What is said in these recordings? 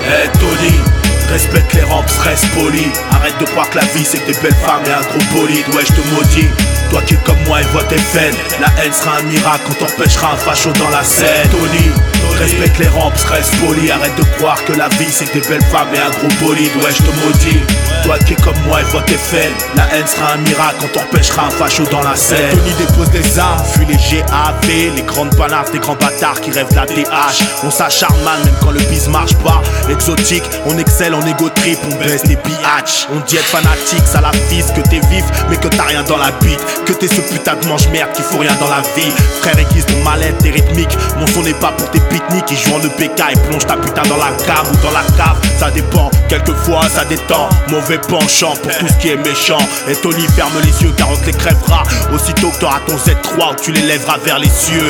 Hey Tony, respecte les rampes, reste poli. Arrête de croire que la vie c'est que des belles femmes et un gros bolide. Ouais, je te maudis, toi qui es comme moi et vote FN. La haine sera un miracle quand t'empêchera un facho dans la scène. Tony, respecte les rampes, reste poli. Arrête de croire que la vie c'est que des belles femmes et un gros bolide. Ouais, je te maudis, toi qui es comme moi et vote FN. La haine sera un miracle quand t'empêchera un facho dans la scène. Tony dépose des armes, fuit les GAV, les grandes panafs, des grands bâtards qui rêvent de la DH. On s'acharne mal même quand le biz marche pas. Exotique, on excelle en égo trip, on baisse les biatch. On dit être fanatique, ça la fisse, que t'es vif mais que t'as rien dans la bite. Que t'es ce putain de mange-merde qui fout rien dans la vie. Frère aiguise ton mal-être, t'es rythmique. Mon son n'est pas pour tes pique-niques. Ils jouent en EPK et plonge ta putain dans la cave ou dans la cave. Ça dépend, quelquefois ça détend. Mauvais penchant pour tout ce qui est méchant. Et Tony ferme les yeux car on te les crèvera. Aussitôt que t'auras ton Z3 ou tu les lèveras vers les cieux.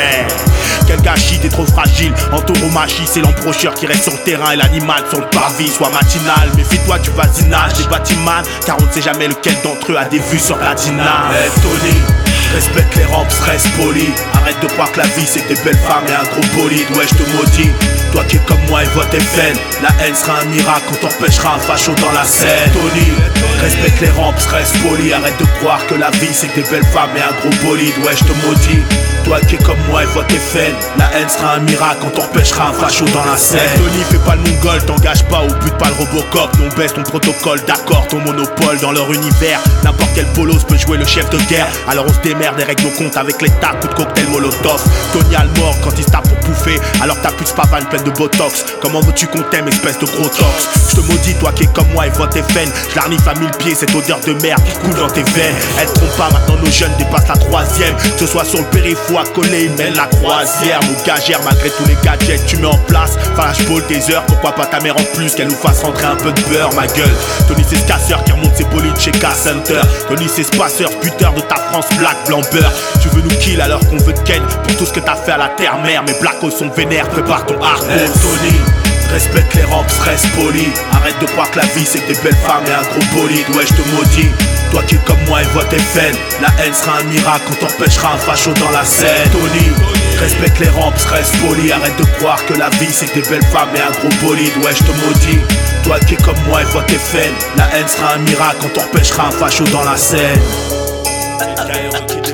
Quel gâchis, t'es trop fragile. En tauromachie, c'est l'embrocheur qui reste sur le terrain et l'animal sur le parvis. Sois matinal, méfie-toi du voisinage des bâtiments, car on ne sait jamais lequel d'entre eux a des vues sur la dina. Hey Tony, respecte les rampes, reste poli. Arrête de croire que la vie c'est des belles femmes et un gros bolide. Ouais, je te maudis, toi qui es comme moi et vote FN. La haine sera un miracle quand t'empêchera un facho dans la scène. Tony, respecte les rampes, reste poli. Arrête de croire que la vie c'est des belles femmes et un gros bolide. Ouais, je te maudis, toi qui es comme moi et vote FN. La haine sera un miracle quand t'empêchera un facho dans la scène. Tony, fais pas le mongol, t'engage pas ou bute pas le Robocop. Non, baisse ton protocole, d'accord, ton monopole dans leur univers. N'importe quel polos peut jouer le chef de guerre. Alors on se démerde et règle nos comptes avec l'État, coup de cocktail molotov. Tony a le mort quand il se tape pour bouffer, alors t'as plus de pavane pleine de botox. Comment veux-tu qu'on t'aime, espèce de gros tox? Je te maudis, toi qui es comme moi et vote FN. Je l'arnife à 1000 pieds, cette odeur de merde qui coule dans tes veines. Elle trompe pas, maintenant nos jeunes dépassent la troisième. Que ce soit sur le périph' ou à coller, ils mènent la croisière. Nos gagères, malgré tous les gadgets tu mets en place. Flashball des heures, pourquoi pas ta mère en plus, qu'elle nous fasse rentrer un peu de beurre, ma gueule. Tony c'est ce casseur qui remonte ses bolides chez K-Center. Tony c'est ce passeur, buteur de ta France, black, blanc, beurre. Tu veux nous kill alors qu'on veut te ken pour tout ce que t'as fait à la terre-mère. Mes blackos sont vénères, prépare ton hardcore. Hey Tony, respecte les rampes, reste poli. Arrête de croire que la vie c'est des belles femmes et un gros bolide. Ouais, je te maudis, toi qui es comme moi et vote FN. La haine sera un miracle quand t'empêchera un facho dans la scène. Tony, respecte les rampes, reste poli. Arrête de croire que la vie c'est des belles femmes et un gros bolide. Ouais, je te maudis, toi qui es comme moi et vote FN. La haine sera un miracle quand t'empêchera un facho dans la scène.